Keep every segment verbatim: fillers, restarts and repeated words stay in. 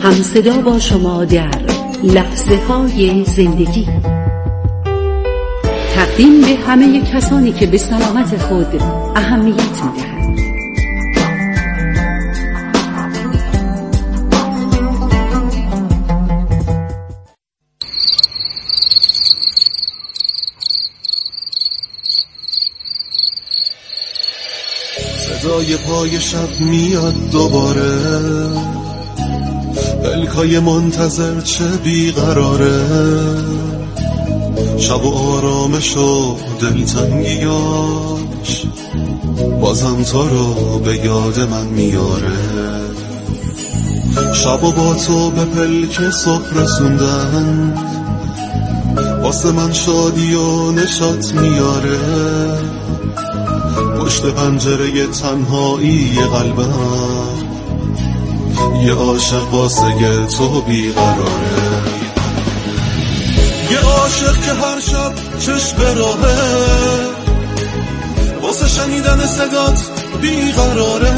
همصدا با شما در لحظه های زندگی. تقدیم به همه کسانی که به سلامت خود اهمیت می‌دهند. صدای پای شب میاد دوباره، پلکای منتظر چه بیقراره، شب و آرامش و دلتنگیاش بازم تو رو به یاد من میاره. شب و با تو به پلک صبح رسوندن، واسه من شادی و نشاط میاره. پشت پنجره تنهایی قلبم یه عاشق واسه تو بیقراره، یه عاشق که هر شب چشم به راهه، واسه شنیدن صدات بیقراره.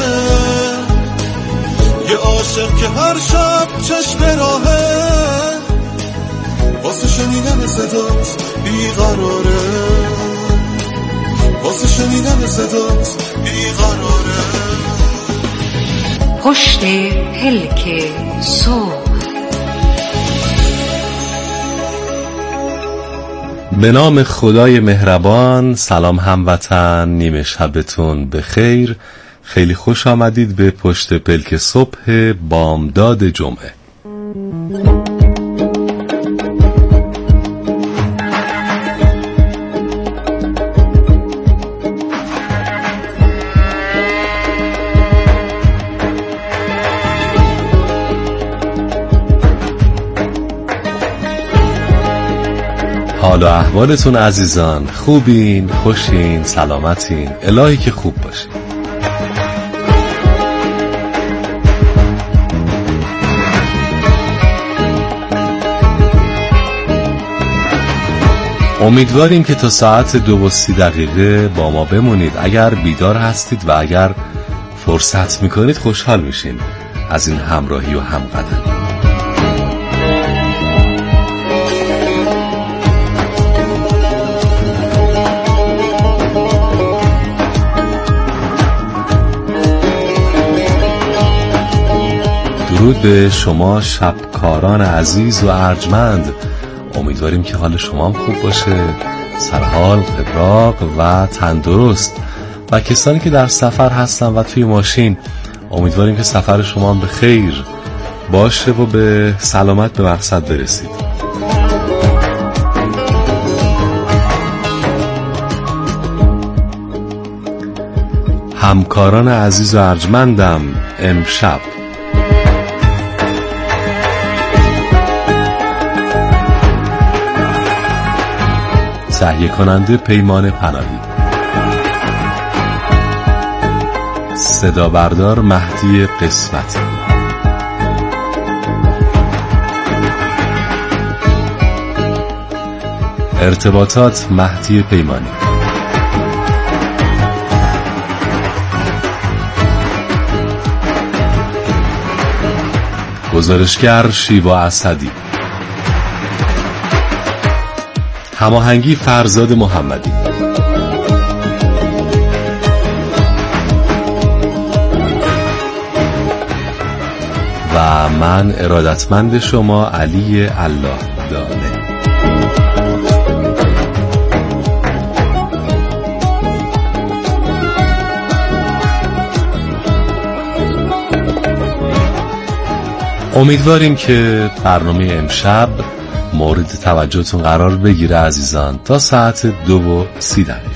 یه عاشق که هر شب چشم به راهه، واسه شنیدن صدات بیقراره، واسه شنیدن صدات بیقراره. پشت پلک صبح. به نام خدای مهربان. سلام هموطن، نیمه شبتون بخیر. خیلی خوش آمدید به پشت پلک صبح بامداد جمعه. حال و احوالتون عزیزان خوبین، خوشین، سلامتین؟ الهی که خوب باشین. امیدواریم که تا ساعت دو و سی دقیقه با ما بمونید. اگر بیدار هستید و اگر فرصت میکنید خوشحال میشیم از این همراهی و همقدمی. درود به شما شبکاران عزیز و ارجمند. امیدواریم که حال شما هم خوب باشه، سرحال، قبراق و تندرست. و کسانی که در سفر هستن و توی ماشین، امیدواریم که سفر شما هم به خیر باشه و به سلامت به مقصد برسید. همکاران عزیز و ارجمندم، امشب تهیه کننده پیمان پناهی، صدا بردار مهدی قسمتی، ارتباطات مهدی پیمانی، گزارشگر شیوا اسدی، هماهنگی فرزاد محمدی، و من ارادتمند شما علی الله دانه. امیدواریم که برنامه امشب مورد توجهتون قرار بگیره عزیزان تا ساعت دو و سی دقیقه.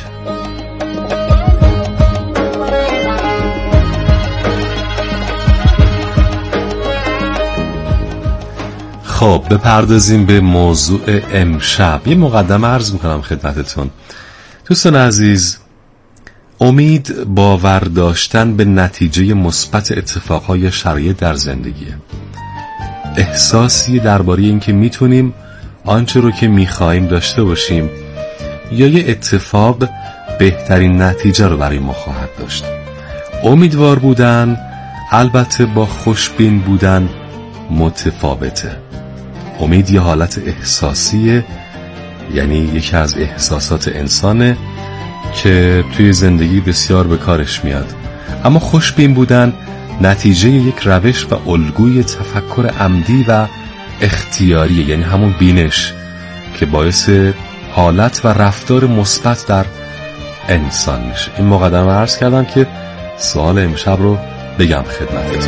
خب بپردازیم به موضوع امشب. یه مقدمه عرض میکنم خدمتتون دوستان عزیز. امید باور داشتن به نتیجه مثبت اتفاقهای شرایط در زندگیه. احساسی درباره این که میتونیم آنچه رو که میخوایم داشته باشیم یا یه اتفاق بهترین نتیجه رو برای ما خواهد داشت. امیدوار بودن البته با خوشبین بودن متفاوته. امید یه حالت احساسیه، یعنی یکی از احساسات انسانه که توی زندگی بسیار به کارش میاد. اما خوشبین بودن نتیجه یک روش و الگوی تفکر عمدی و اختیاریه، یعنی همون بینش که باعث حالت و رفتار مثبت در انسان میشه. این مقدمه عرض کردم که سوال امشب رو بگم خدمتتون.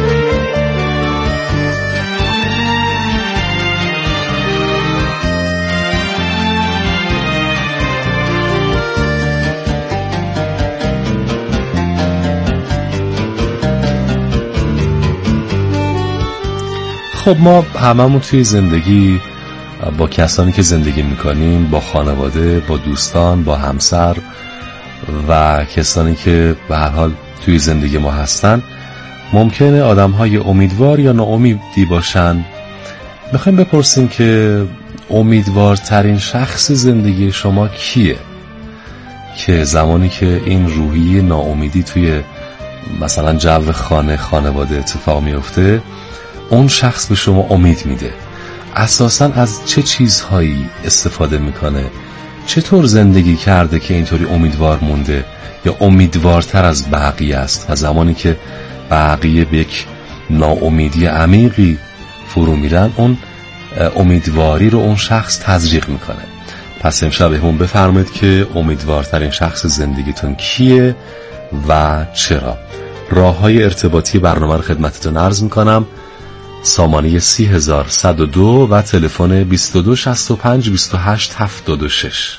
خب ما هممون توی زندگی با کسانی که زندگی میکنیم، با خانواده، با دوستان، با همسر و کسانی که به هر حال توی زندگی ما هستن، ممکنه آدم‌های امیدوار یا ناامیدی باشن. میخوایم بپرسیم که امیدوارترین شخص زندگی شما کیه؟ که زمانی که این روحیه ناامیدی توی مثلا جو خانه خانواده اتفاق میفته، اون شخص به شما امید میده. اساساً از چه چیزهایی استفاده میکنه؟ چطور زندگی کرده که اینطوری امیدوار مونده یا امیدوارتر از بقیه است و زمانی که بقیه به یک ناامیدی عمیقی فرو میرن، اون امیدواری رو اون شخص تزریق میکنه. پس امشب همون بفرمایید که امیدوارترین شخص زندگیتون کیه و چرا؟ راه‌های ارتباطی برنامه رو خدمتتون عرض میکنم. سامانه سی هزار صد و دو و تلفن بیست و دو شصت و پنج بیست و هشت هفتاد و شش.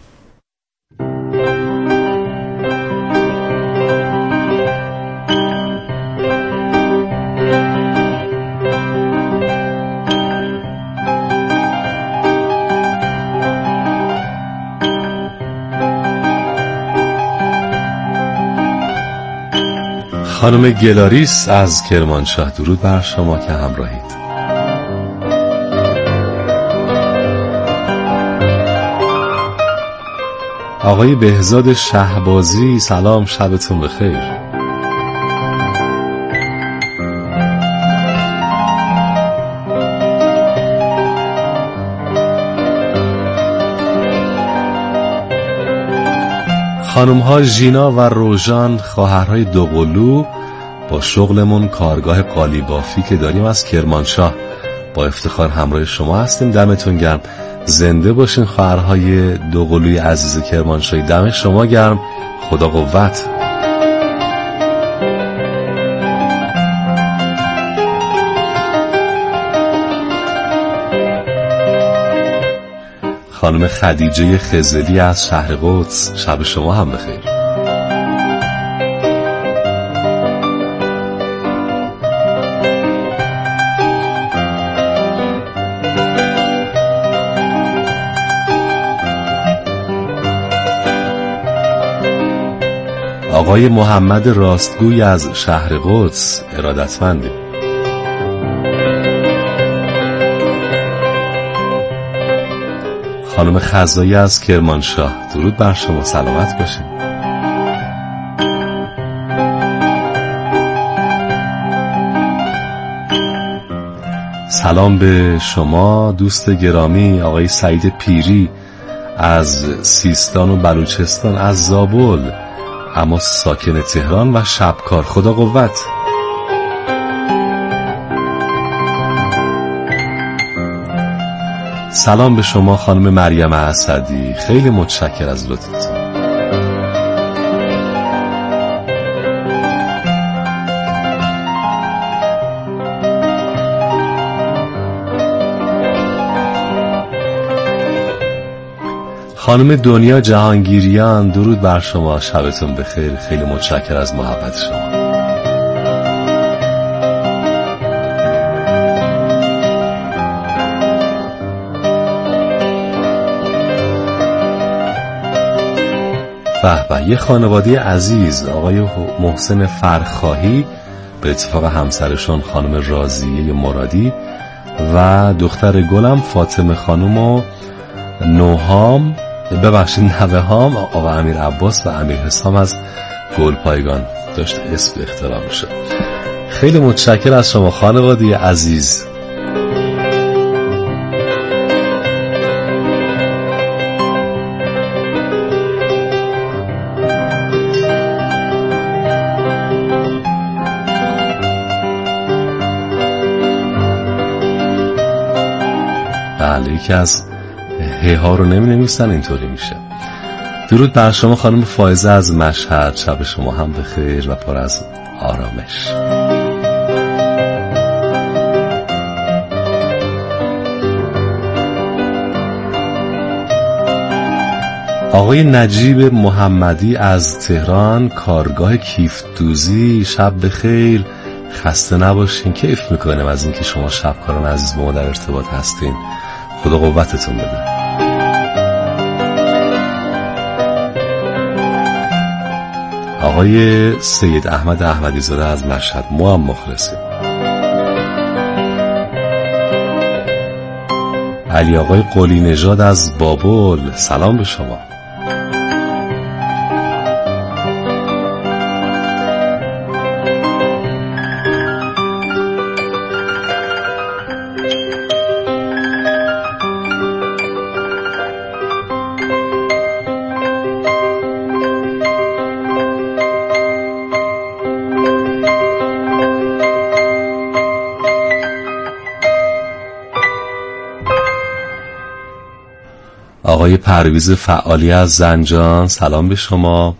خانم گلاریس از کرمانشاه، درود بر شما که همراهید. آقای بهزاد شهبازی، سلام، شبتون بخیر. خانم ها ژینا و روژان، خواهرهای دوقلو، با شغلمون کارگاه قالیبافی که داریم از کرمانشاه با افتخار همراه شما هستیم. دمتون گرم، زنده باشین خواهرهای دوقلوی عزیز کرمانشاهی. دم شما گرم، خدا قوت. خانم خدیجه خزلی از شهر قدس، شب شما هم بخیر. آقای محمد راستگوی از شهر قدس، ارادتمندی. خانم خزایی از کرمانشاه، درود بر شما، سلامت باشین. سلام به شما دوست گرامی آقای سعید پیری از سیستان و بلوچستان، از زابل اما ساکن تهران و شبکار، خدا قوت. سلام به شما خانم مریم اسدی، خیلی متشکر از لطفتون. خانم دنیا جهانگیریان، درود بر شما، شبتون بخیر، خیلی متشکر از محبت شما. به به، یه خانواده عزیز، آقای محسن فرخواهی به اتفاق همسرشون خانم راضیه مرادی و دختر گلم فاطمه خانم و نوهام، ببخشید نوه هام، آقا امیر عباس و امیر حسام از گلپایگان، داشت اسم اختراع میشه. خیلی متشکر از شما خانواده عزیز، بله یکی از ه ها رو نمی نویسن اینطوری میشه. درود بر شما خانم فائزه از مشهد، شب شما هم بخیر و پر از آرامش. آقای نجیب محمدی از تهران، کارگاه کیف دوزی، شب بخیر، خسته نباشین. کیف میکنیم از اینکه شما شبکاران عزیز با ما در ارتباط هستین. خدا قوتتون بده. آقای سید احمد احمدی زاده از مشهد، ما هم مخلصیم. علی آقای قلی نژاد از بابل، سلام به شما. آقای پرویز فعالی از زنجان، سلام به شما.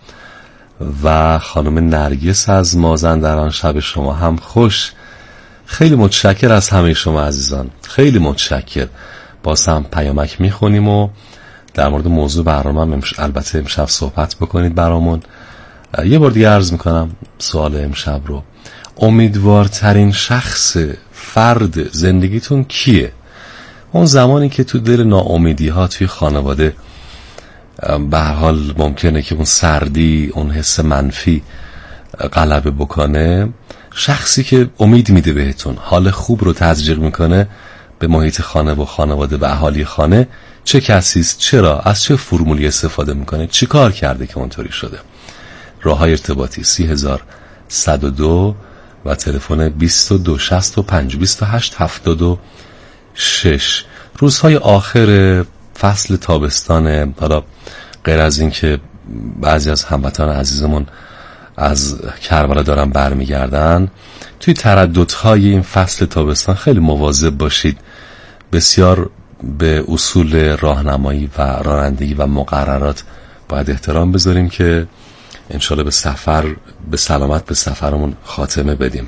و خانم نرگس از مازندران، شب شما هم خوش. خیلی متشکر از همه شما عزیزان، خیلی متشکر. باز هم پیامک میخونیم و در مورد موضوع برنامه امش... البته امشب صحبت بکنید برامون. یه بار دیگه عرض میکنم سوال امشب رو، امیدوارترین شخص فرد زندگیتون کیه؟ اون زمانی که تو دل ناامیدی ها توی خانواده به هر حال ممکنه که اون سردی، اون حس منفی غلبه بکنه، شخصی که امید میده بهتون، حال خوب رو تزریق میکنه به محیط خانه و خانواده و اهالی خانه، چه کسی است؟ چرا؟ از چه فرمولی استفاده میکنه؟ چی کار کرده که اونطوری شده؟ راههای ارتباطی سی هزار صد و دو و تلفن بیست و دو شصت و پنج بیست و هشت هفتاد و شش. روزهای آخر فصل تابستان، حالا غیر از این که بعضی از هموطنان عزیزمون از کربلا دارن برمیگردن، توی ترددهای این فصل تابستان خیلی مواظب باشید. بسیار به اصول راهنمایی و رانندگی و مقررات باید احترام بذاریم که انشالله به سفر به سلامت به سفرمون خاتمه بدیم.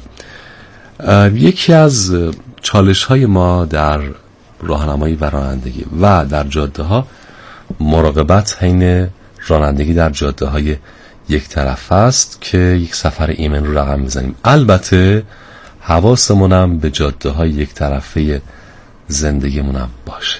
یکی از چالش های ما در راهنمایی و رانندگی و در جاده ها مراقبت حین رانندگی در جاده های یک طرف است که یک سفر ایمن رو رقم میزنیم. البته حواسمونم به جاده های یک طرفه زندگیمونم باشه.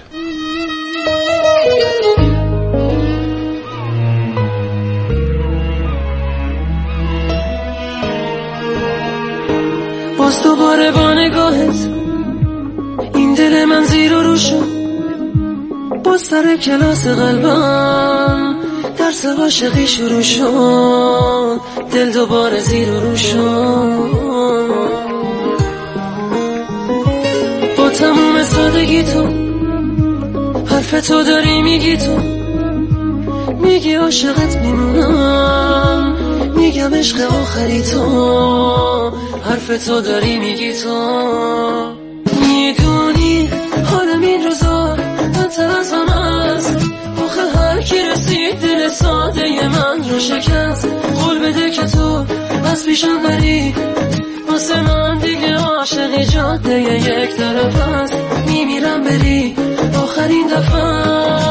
باز دوباره با نگاهت این دل من زیر و رو شد، باز سر کلاس قلبم درس عاشقی شروع شد، دل دوباره زیر و رو شد. با تموم سادگی تو حرف تو داری میگی، تو میگی عاشقت میمونم، میگم عشق آخری تو، حرف تو داری میگی، تو میدونی حالم این روزا بدتر از هم است، آخه هر کی رسید دل ساده من رو شکست. قول بده که تو از پیشم بری، واسه من دیگه عاشقی جاده یک طرف است، میمیرم بری آخرین دفعه.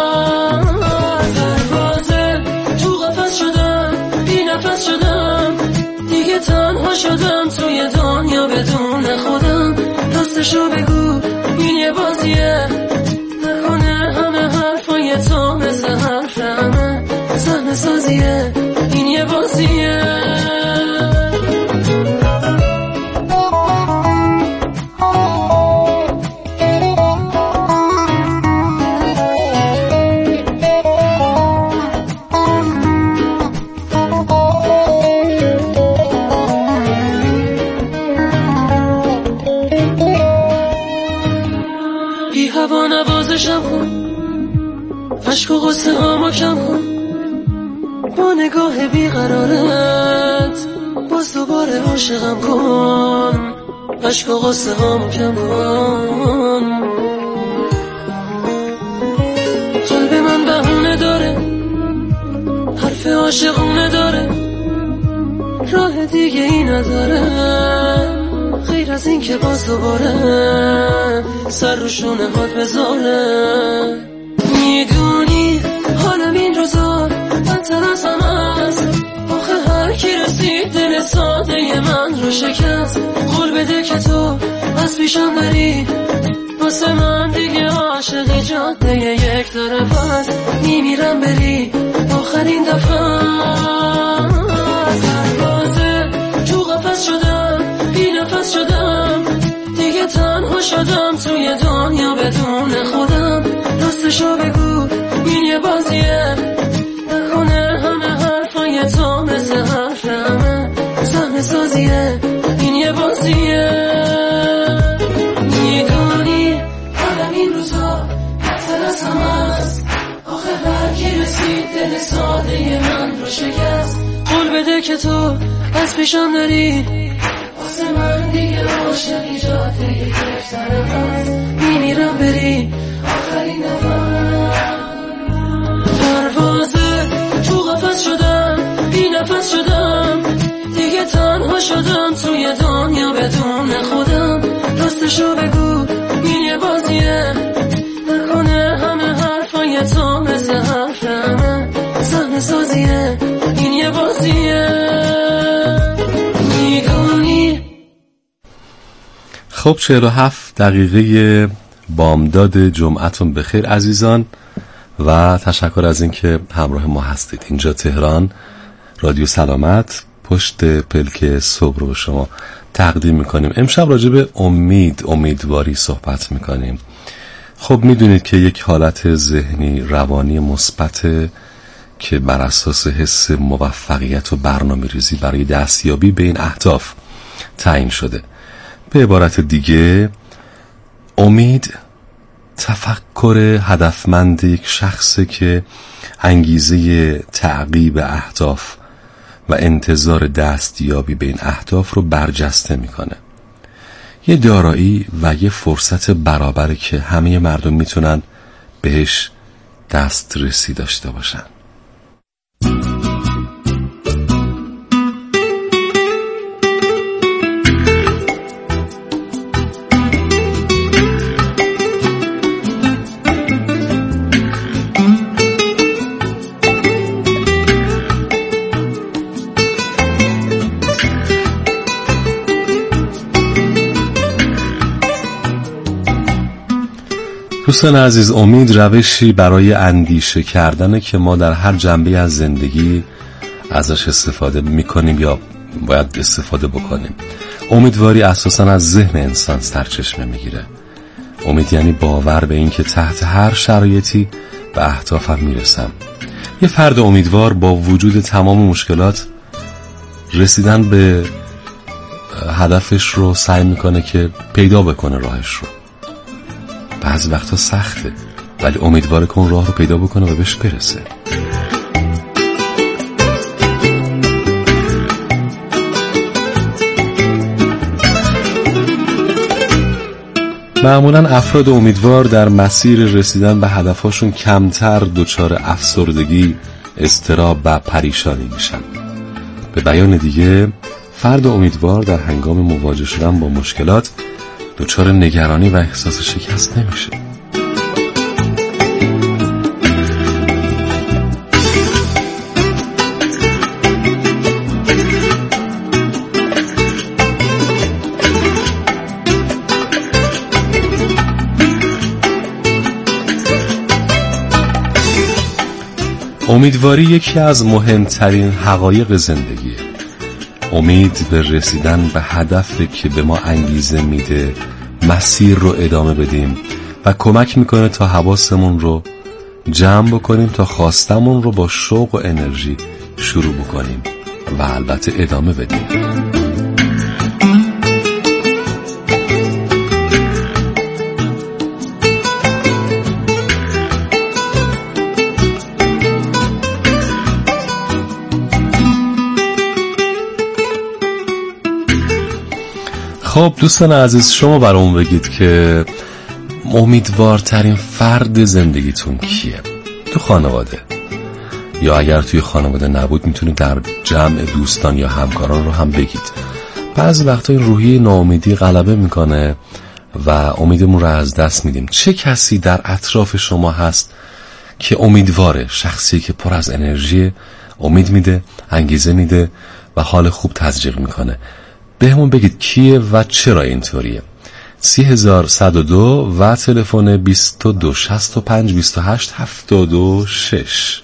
دروازه تو قفس شدم، بی نفس شدم، دیگه تنها شدم توی دنیا بدون خودم. راستشو بگو این یه بازیه، نکنه همه حرفای تو مثل حرف همه صحنه سازیه، این یه بازیه. هوا نوازشم کن، عشق و غصه هامو کم کن، با نگاه بیقرارت باز دوباره عاشقم کن، عشق و غصه هامو کم کن. عاشقونه داره، راه دیگه ای نداره غیر از این که باز دوباره سر رو شونه هات بذاره. میدونی حالم این روزا بدتر از همه است، آخه هر کی رسید دل ساده من رو شکست. قول بده که تو از پیشم بری، واسه من دیگه عاشقی جاده یک طرف است. میمیرم بری آخرین دفعه، پروازه تو قفس شدم، بی نفس شدم، دیگه تنها شدم توی دنیا بدون خودم. راستشو بگو این یه بازیه، نکنه همه حرفای تو مثل حرف همه صحنه سازیه. این یه بازیه، میدونی حالم این روزا بدتر از همه است، آخه هر کی رسید دل ساده من رو شکست. قول بده که تو از پیشم داری، واسه من دیگه عاشقی جاده یک طرف است. میمیرم بری آخرین نفس، پروازه تو قفس شدم، بی نفس شدم، دیگه تنها شدم توی دنیا بدون خودم. راستشو بگو این یه بازیه، نکنه همه حرفای تو مثل حرف همه صحنه سازیه. این یه بازیه، میدونی. خب چهل و هفت دقیقه بامداد جمعتون بخیر عزیزان و تشکر از اینکه همراه ما هستید. اینجا تهران، رادیو سلامت، پشت پلک صبح رو به شما تقدیم میکنیم. امشب راجع به امید، امیدواری صحبت میکنیم. خب میدونید که یک حالت ذهنی روانی مثبت که بر اساس حس موفقیت و برنامه‌ریزی برای دستیابی به این اهداف تعیین شده. به عبارت دیگه امید تفکر هدفمند یک شخصه که انگیزه تعقیب اهداف و انتظار دستیابی به این اهداف رو برجسته میکنه. یه دارایی و یه فرصت برابره که همه مردم میتونن بهش دسترسی داشته باشن. دوستان عزیز، امید روشی برای اندیشه کردنه که ما در هر جنبه از زندگی ازش استفاده میکنیم یا باید استفاده بکنیم. امیدواری اساساً از ذهن انسان سرچشمه میگیره. امید یعنی باور به این که تحت هر شرایطی به اهدافم میرسم. یه فرد امیدوار با وجود تمام مشکلات رسیدن به هدفش رو سعی میکنه که پیدا بکنه راهش رو. بعضی وقتا سخته ولی امیدواره که اون راه رو پیدا بکنه و بهش برسه. معمولا افراد امیدوار در مسیر رسیدن به هدفهاشون کمتر دچار افسردگی، اضطراب و پریشانی میشن. به بیان دیگه، فرد امیدوار در هنگام مواجه شدن با مشکلات دچار نگرانی و احساس شکست نمیشه. امیدواری یکی از مهمترین حقایق زندگیه. امید به رسیدن به هدفی که به ما انگیزه میده مسیر رو ادامه بدیم و کمک میکنه تا حواسمون رو جمع بکنیم تا خواستمون رو با شوق و انرژی شروع بکنیم و البته ادامه بدیم. خب دوستان عزیز، شما برام بگید که امیدوارترین فرد زندگیتون کیه؟ تو خانواده یا اگر توی خانواده نبود میتونید در جمع دوستان یا همکاران رو هم بگید. بعضی وقتا این روحیه ناامیدی غلبه میکنه و امیدمون رو از دست میدیم. چه کسی در اطراف شما هست که امیدواره؟ شخصی که پر از انرژی، امید میده، انگیزه میده و حال خوب تزریق میکنه. بهمون بگید کیه و چرا اینطوریه. سی هزار صد و دو و تلفن بیست و دو شصت و پنج بیست و هشت هفتاد و شش.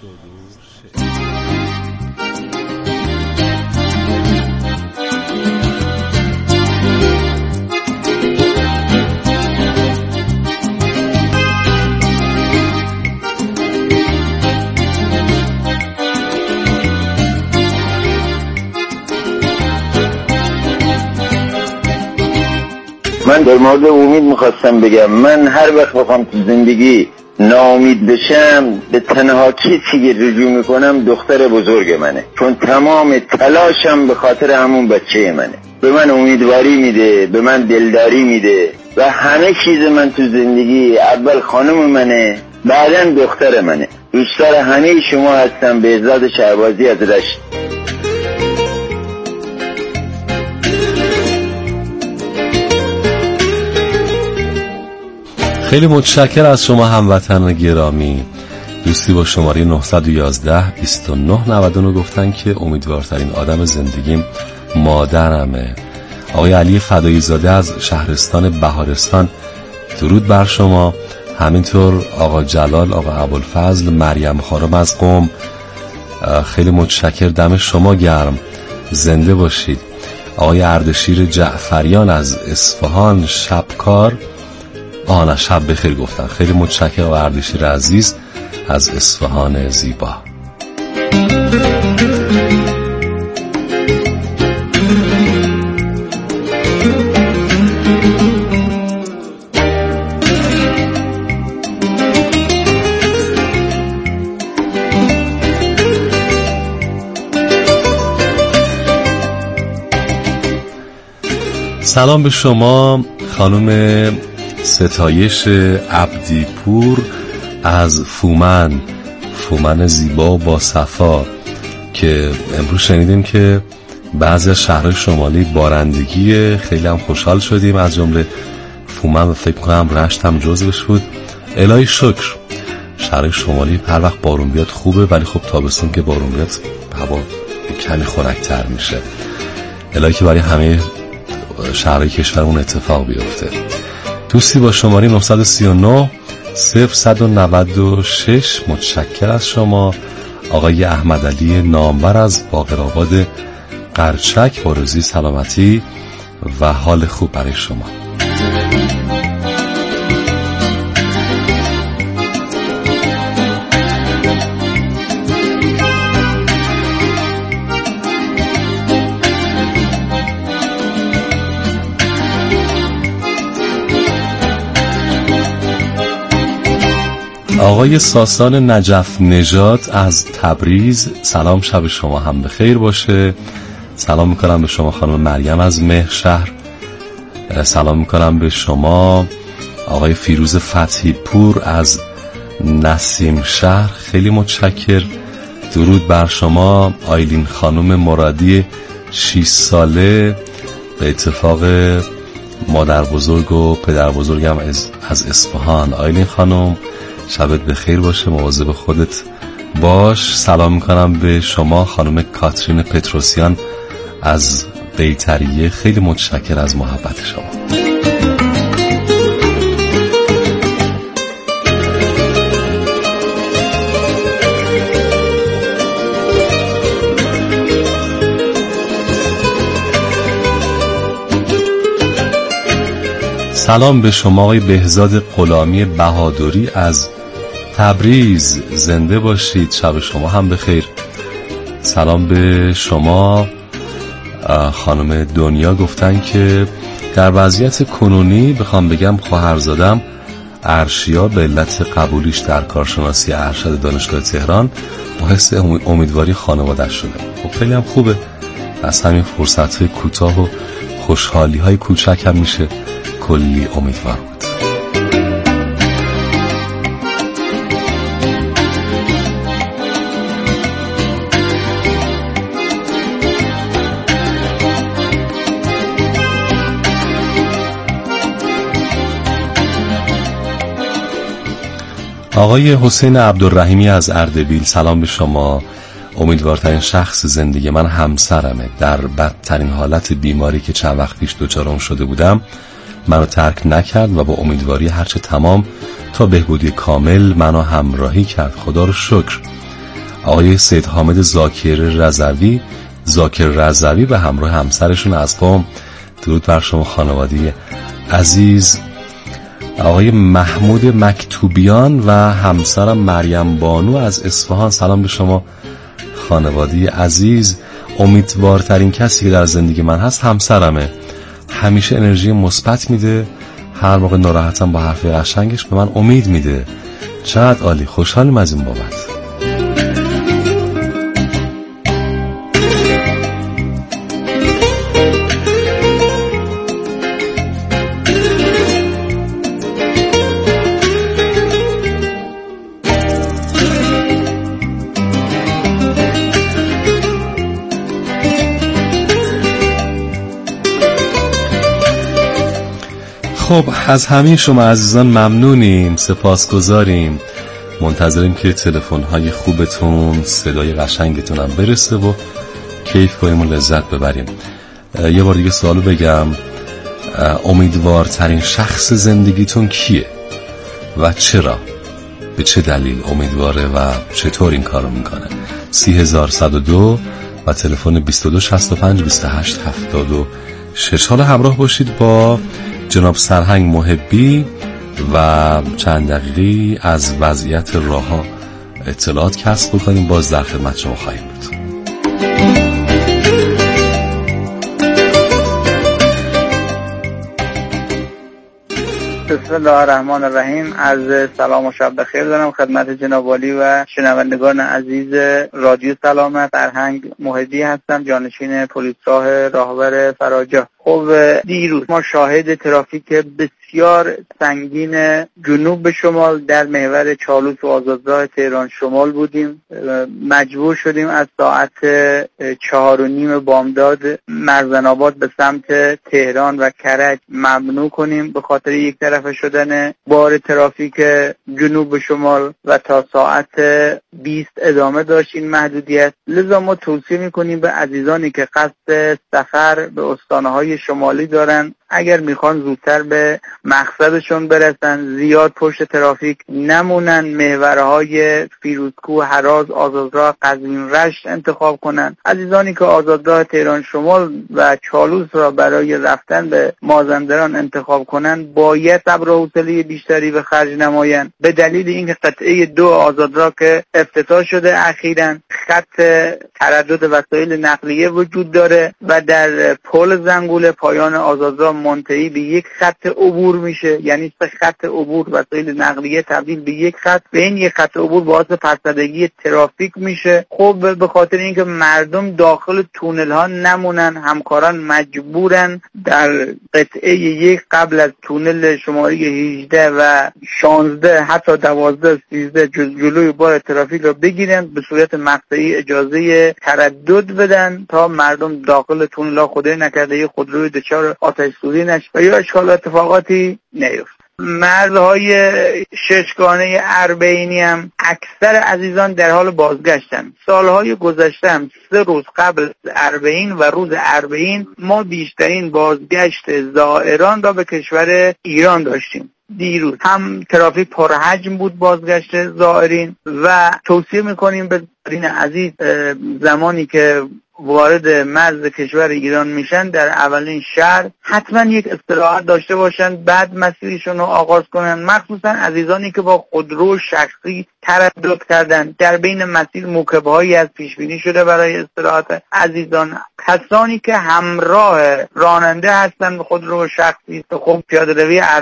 من در مورد امید میخواستم بگم، من هر وقت بخوام تو زندگی ناامید بشم به تنها چیزی که رجوع میکنم دختر بزرگ منه، چون تمام تلاشم به خاطر همون بچه منه. به من امیدواری میده، به من دلداری میده و همه چیز من تو زندگی اول خانم منه، بعدن دختر منه. دوستدار همه شما هستم. به عزت شهبازی از رشت. خیلی متشکر از شما هموطن گرامی. دوستی با شماره نه یک یک بیست و نه نود و نه گفتن که امیدوارترین آدم زندگیم مادرمه. آقای علی فدایی زاده از شهرستان بهارستان، درود بر شما. همینطور آقا جلال، آقا ابوالفضل، مریم خانم از قم، خیلی متشکر، دم شما گرم، زنده باشید. آقای اردشیر جعفریان از اصفهان، شبکار، آنا شب بخیر گفتن. خیلی متشکرم آقای اردشیر عزیز از اصفهان زیبا. سلام به شما خانم ستایش عبدی پور از فومن، فومن زیبا و با صفا، که امروز شنیدیم که بعضی از شهرهای شمالی بارندگی، خیلی هم خوشحال شدیم، از جمله فومن و فکر کنم رشت هم جزوش بود. الهی شکر. شهرهای شمالی هر وقت بارون بیاد خوبه، ولی خب تابستون که بارون بیاد هوا کمی خنک‌تر میشه. الهی که برای همه شهرهای کشورمون اتفاق بیفته. دوستی با شماره نه سه نه صفر نه شش، متشکر از شما. آقای احمد علی نامور از باقرآباد قرچک، با روزی سلامتی و حال خوب برای شما. آقای ساسان نجف نژاد از تبریز، سلام، شب شما هم بخیر باشه. سلام میکنم به شما خانم مریم از مهرشهر. سلام میکنم به شما آقای فیروز فتحی پور از نسیم شهر، خیلی متشکر. درود بر شما آیلین خانم مرادی شش ساله، به اتفاق مادر بزرگ و پدر بزرگم از, از اصفهان. آیلین خانم شبت بخیر باشه، مواظب خودت باش. سلام میکنم به شما خانم کاترین پتروسیان از بیتریه، خیلی متشکر از محبت شما. سلام به شما آقای بهزاد غلامی بهادری از تبریز، زنده باشید، شب شما هم بخیر. سلام به شما خانم دنیا، گفتن که در وضعیت کنونی بخوام بگم خواهرزادم ارشیا به علت قبولیش در کارشناسی ارشد دانشگاه تهران باعث امیدواری خانواده شده. خب خیلی هم خوبه، از همین فرصت های کوتاه و خوشحالی های کوچک هم میشه کلی امیدوار بود. آقای حسین عبدالرحیمی از اردبیل، سلام به شما. امیدوارترین شخص زندگی من همسرمه. در بدترین حالت بیماری که چند وقت پیش دچار شده بودم منو ترک نکرد و با امیدواری هرچه تمام تا بهبودی کامل منو همراهی کرد. خدا رو شکر. آقای سید حامد زاکر رضوی زاکر رضوی به همراه همسرشون از قم، درود بر شما خانواده عزیز. آقای محمود مکتوبیان و همسرم مریم بانو از اصفهان، سلام به شما خانواده عزیز. امیدوارترین کسی که در زندگی من هست همسرمه. همیشه انرژی مثبت میده، هر موقع ناراحتم با حرف قشنگش به من امید میده. چقدر عالی. خوشحالم از این بابت. خب از همه شما عزیزان ممنونیم، سپاسگزاریم. منتظریم که تلفن‌های خوبتون، صدای قشنگتون هم برسه و کیف کنیم و لذت ببریم. یه بار دیگه سوالو بگم، امیدوارترین شخص زندگیتون کیه و چرا؟ به چه دلیل امیدواره و چطور این کارو میکنه؟ سی هزار صد و دو و تلفن بیست و دو شصت و پنج بیست و هشت هفتاد و شش. حالا همراه باشید با جناب سرهنگ محبی و چند دقیقی از وضعیت راه‌ها اطلاعات کسب بکنیم. باز در خدمت شما خواهیم بود. بسم الله الرحمن الرحیم. عرض سلام و شب بخیر دارم خدمت جناب والی و شنوندگان عزیز رادیو سلامت. سرهنگ محبی هستم، جانشین پلیسراه راهور فراجا. خب دیروز ما شاهد ترافیک بسیار سنگین جنوب به شمال در محور چالوس و آزادراه تهران شمال بودیم. مجبور شدیم از ساعت چهار و نیم بامداد مرزن‌آباد به سمت تهران و کرج ممنوع کنیم به خاطر یک طرفه شدن بار ترافیک جنوب به شمال و تا ساعت بیست ادامه داشت این محدودیت. لذا ما توصیه میکنیم به عزیزانی که قصد سفر به استانهای شمالی دارن، اگر میخوان زودتر به مقصدشون برسن زیاد پشت ترافیک نمونن، محورهای فیروزکوه، هراز، آزادراه، قزوین، رشت انتخاب کنن. عزیزانی که آزادراه تهران شمال و چالوس را برای رفتن به مازندران انتخاب کنن باید صبر و حوصله بیشتری به خرج نمایند، به دلیل اینکه قطعه دو آزادراه که افتتاح شده اخیراً خط تردد وسایل نقلیه وجود داره و در پل زنگوله پایان آزادراه منتهی به یک خط عبور میشه، یعنی سه خط عبور وسایل نقلیه تبدیل به یک خط و این یک خط عبور باعث پرسدگی ترافیک میشه. خب به خاطر اینکه مردم داخل تونل ها نمونن، همکاران مجبورن در قطعه یک قبل از تونل شماره هجده و شانزده حتی دوازده سیزده جلوی بار ترافیک رو بگیرن، به صورت مقطعی اجازه تردد بدن تا مردم داخل تونل ها خدای نکرده یک خودروی دچار آتش سوزی نشه و یا اشکال اتفاقاتی نیفت. مرزهای ششگانه اربعینی هم اکثر عزیزان در حال بازگشتن. سالهای گذشته هم سه روز قبل اربعین و روز اربعین ما بیشترین بازگشت زائران را به کشور ایران داشتیم. دیروز هم ترافیک پرحجم بود بازگشت زائرین و توصیه میکنیم به زائرین عزیز زمانی که وارد مرز کشور ایران میشن در اولین شهر حتما یک استراحت داشته باشن، بعد مسیرشون رو آغاز کنن. مخصوصا عزیزانی که با خودرو شخصی تردد کردن، در بین مسیر موکبهایی از پیش بینی شده برای استراحت عزیزان. کسانی که همراه راننده هستن به خودرو شخصی، خب پیاده‌روی